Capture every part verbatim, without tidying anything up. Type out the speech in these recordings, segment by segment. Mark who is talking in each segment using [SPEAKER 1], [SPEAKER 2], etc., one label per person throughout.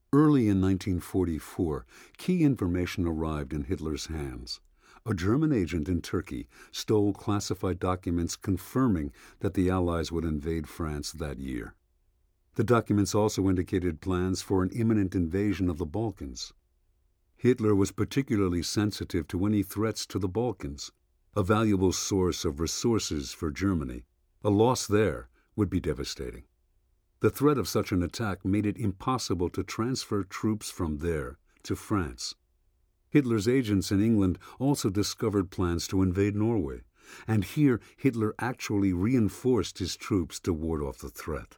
[SPEAKER 1] Early in nineteen forty-four, key information arrived in Hitler's hands. A German agent in Turkey stole classified documents confirming that the Allies would invade France that year. The documents also indicated plans for an imminent invasion of the Balkans. Hitler was particularly sensitive to any threats to the Balkans, a valuable source of resources for Germany. A loss there would be devastating. The threat of such an attack made it impossible to transfer troops from there to France. Hitler's agents in England also discovered plans to invade Norway, and here Hitler actually reinforced his troops to ward off the threat.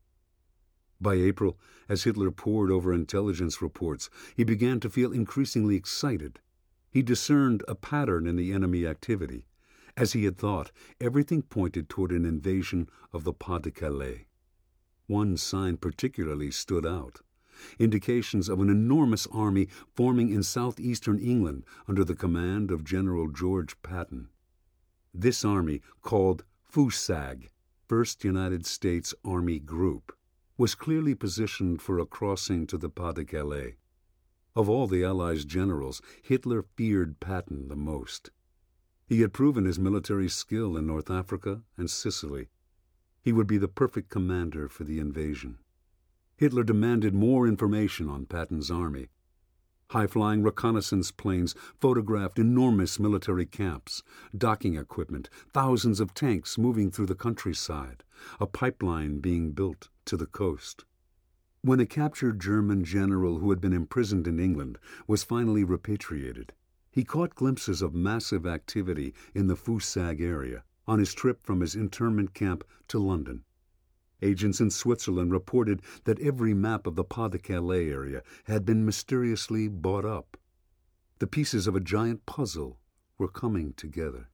[SPEAKER 1] By April, as Hitler pored over intelligence reports, he began to feel increasingly excited. He discerned a pattern in the enemy activity. As he had thought, everything pointed toward an invasion of the Pas-de-Calais. One sign particularly stood out: indications of an enormous army forming in southeastern England under the command of General George Patton. This army, called FUSAG, First United States Army Group, was clearly positioned for a crossing to the Pas-de-Calais. Of all the Allies' generals, Hitler feared Patton the most. He had proven his military skill in North Africa and Sicily. He would be the perfect commander for the invasion. Hitler demanded more information on Patton's army. High-flying reconnaissance planes photographed enormous military camps, docking equipment, thousands of tanks moving through the countryside, a pipeline being built to the coast. When a captured German general who had been imprisoned in England was finally repatriated, he caught glimpses of massive activity in the FUSAG area on his trip from his internment camp to London. Agents in Switzerland reported that every map of the Pas-de-Calais area had been mysteriously bought up. The pieces of a giant puzzle were coming together.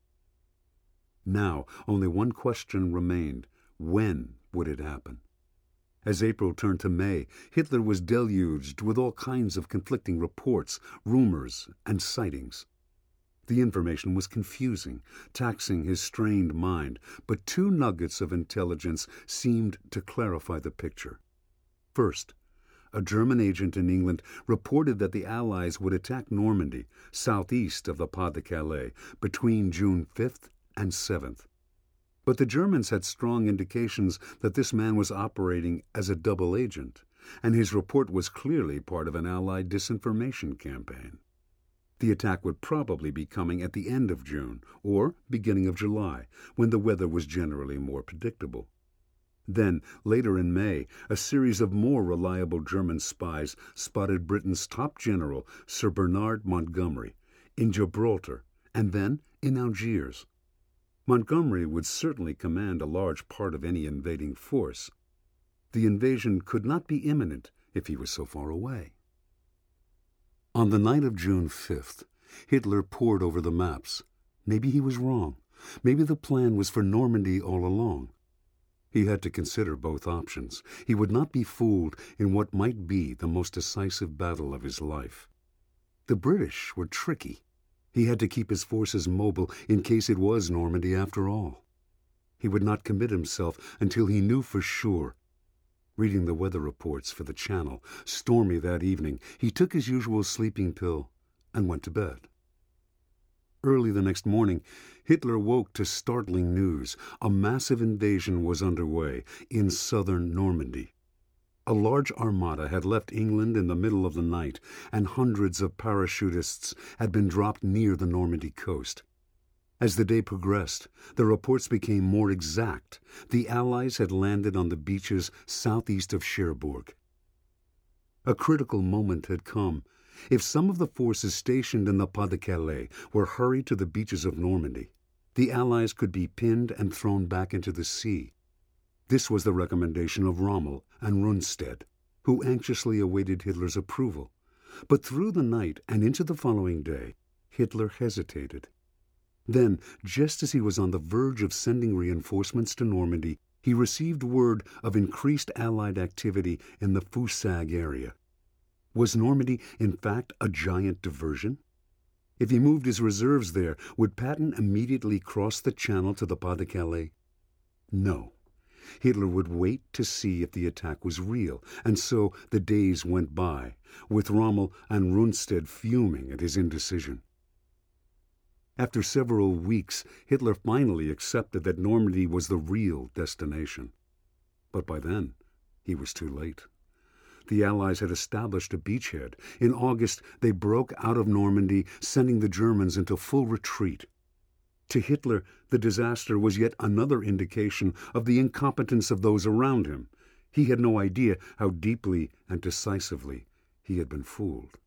[SPEAKER 1] Now, only one question remained: when would it happen? As April turned to May, Hitler was deluged with all kinds of conflicting reports, rumors, and sightings. The information was confusing, taxing his strained mind, but two nuggets of intelligence seemed to clarify the picture. First, a German agent in England reported that the Allies would attack Normandy, southeast of the Pas-de-Calais, between June fifth and seventh. But the Germans had strong indications that this man was operating as a double agent, and his report was clearly part of an Allied disinformation campaign. The attack would probably be coming at the end of June or beginning of July, when the weather was generally more predictable. Then, later in May, a series of more reliable German spies spotted Britain's top general, Sir Bernard Montgomery, in Gibraltar, and then in Algiers. Montgomery would certainly command a large part of any invading force. The invasion could not be imminent if he was so far away. On the night of June fifth, Hitler pored over the maps. Maybe he was wrong. Maybe the plan was for Normandy all along. He had to consider both options. He would not be fooled in what might be the most decisive battle of his life. The British were tricky. He had to keep his forces mobile in case it was Normandy after all. He would not commit himself until he knew for sure. Reading the weather reports for the Channel, stormy that evening, he took his usual sleeping pill and went to bed. Early the next morning, Hitler woke to startling news. A massive invasion was underway in southern Normandy. A large armada had left England in the middle of the night, and hundreds of parachutists had been dropped near the Normandy coast. As the day progressed, the reports became more exact. The Allies had landed on the beaches southeast of Cherbourg. A critical moment had come. If some of the forces stationed in the Pas-de-Calais were hurried to the beaches of Normandy, the Allies could be pinned and thrown back into the sea. This was the recommendation of Rommel and Rundstedt, who anxiously awaited Hitler's approval. But through the night and into the following day, Hitler hesitated. Then, just as he was on the verge of sending reinforcements to Normandy, he received word of increased Allied activity in the FUSAG area. Was Normandy, in fact, a giant diversion? If he moved his reserves there, would Patton immediately cross the Channel to the Pas-de-Calais? No. Hitler would wait to see if the attack was real, and so the days went by, with Rommel and Rundstedt fuming at his indecision. After several weeks, Hitler finally accepted that Normandy was the real destination. But by then, he was too late. The Allies had established a beachhead. In August, they broke out of Normandy, sending the Germans into full retreat. To Hitler, the disaster was yet another indication of the incompetence of those around him. He had no idea how deeply and decisively he had been fooled.